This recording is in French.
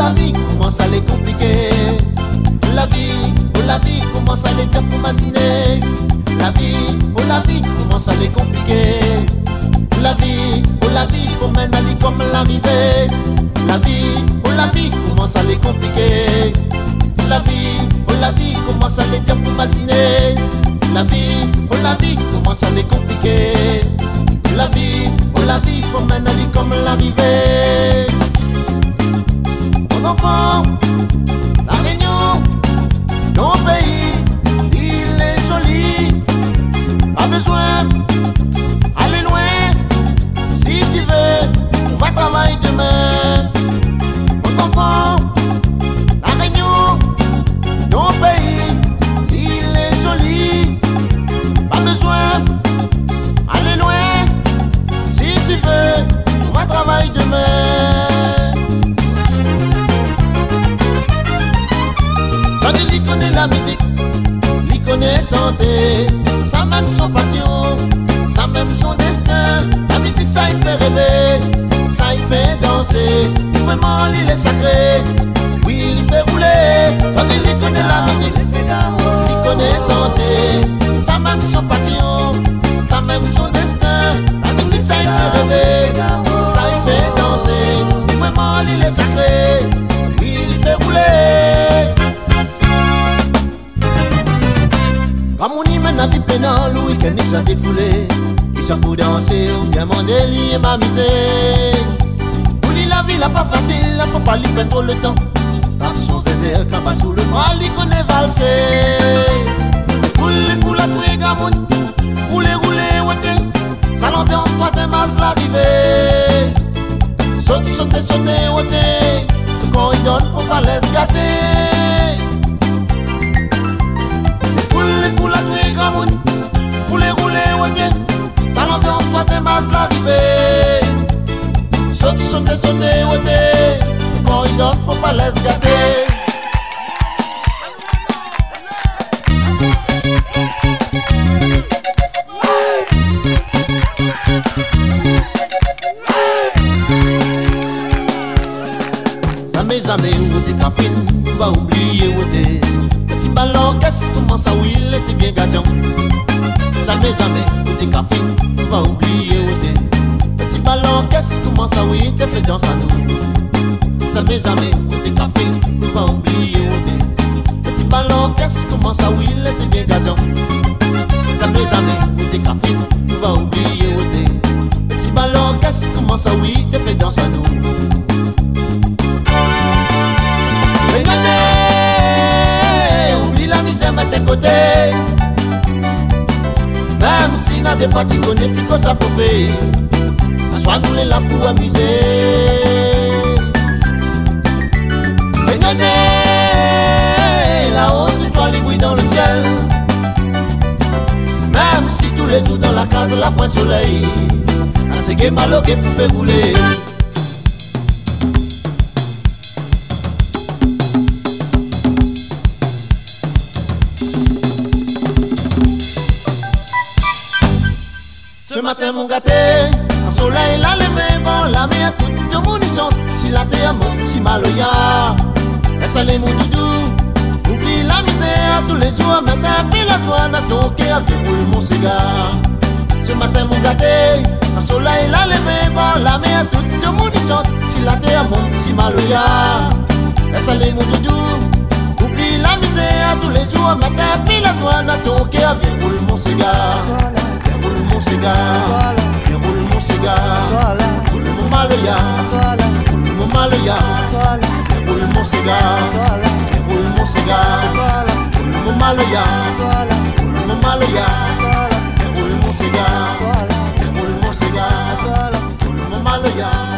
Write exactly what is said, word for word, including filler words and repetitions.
la vie commence à les compliquer. La vie, oh la vie commence à les dire pour m'assiner. La vie, oh la vie commence à les compliquer. La vie, oh la vie, faut maintenant aller comme l'arrivée. La vie, oh la vie commence à les compliquer. La vie, oh la vie commence à les dire pour m'assiner. La vie, oh la vie commence à les compliquer. La vie, oh la vie, faut maintenant aller comme l'arrivée. Mon enfant, la Réunion, ton pays, il est joli. Pas besoin aller loin. Si tu veux, on va travailler demain. Mon enfant, la Réunion, ton pays, il est joli. Pas besoin aller loin. Si tu veux, on va travailler demain. Il connaît la musique, il connaît santé, ça même son passion, ça même son destin. La musique ça il fait rêver, ça il fait danser. Vraiment il est sacré, oui il fait rouler. Il connaît la musique, il connaît santé, ça même son passion, ça même son destin. La musique ça il fait rêver, ça il fait danser. Vraiment il est sacré, oui il fait rouler. Comme on y mène la vie pénale, le week-end il s'est défoulé. Il s'est pour danser ou bien manger, lui et m'amuser. Pour lui la vie là pas facile, faut pas lui perdre trop le temps. Tape son zézé, cabas sous le bras, lui connaît valser. Pour les fous la touée gamoun, pour les rouler outé. Ça l'ambiance troisième as l'arrivée. Saute, sauter, sauter, outé. Quand il donne, faut pas laisser gâter. Pour la touée gamoun, pour les rouler ok. Ça l'ambiance troisième as l'arrivée. Saute, sauter, sauter, ok. Quand il donne, faut pas laisser gâter. Jamais, jamais, où t'es cafine, va oublier où t'es. Petit ballon, qu'est-ce commence à oui, il était bien gardien. Jamais, jamais, où t'es cafine, va oublier où t'es. Petit ballon, qu'est-ce commence à oui, t'es fait danser à nous. Jamais, jamais, où t'es cafine, va oublier où t'es. Petit ballon, qu'est-ce commence à oui, il était bien gardien. Jamais, jamais, où t'es cafine, va oublier où t'es. Petit ballon, qu'est-ce commence à oui, t'es fait danser à nous. À tes côtés, même si n'a des fois tu connais plus que ça faut faire. Sois nous les là pour amuser. Regardez là-haut c'est toi les bruits dans le ciel. Même si tous les jours dans la case la point soleil, à ce que malogué pour faire bouler. Ce matin mon gâté, un soleil l'a levé, bon la mer toute de munition. Si la terre mon petit maloya, laisse aller mon doudou. Oublie la misère tous les jours, matin puis la joie n'a ton cœur qui roule mon cigare. Ce matin mon gâté, un soleil l'a levé, bon la mer toute de munition. Si la terre mon petit maloya, laisse aller mon doudou. Oublie la misère tous les jours, matin puis la joie n'a ton cœur qui roule mon cigare. Roule mon cigare, roule mon cigare, roule mon maloya, roule mon maloya, roule mon cigare, roule mon cigare, roule mon maloya, roule mon maloya, roule mon cigare, roule mon cigare, roule mon maloya.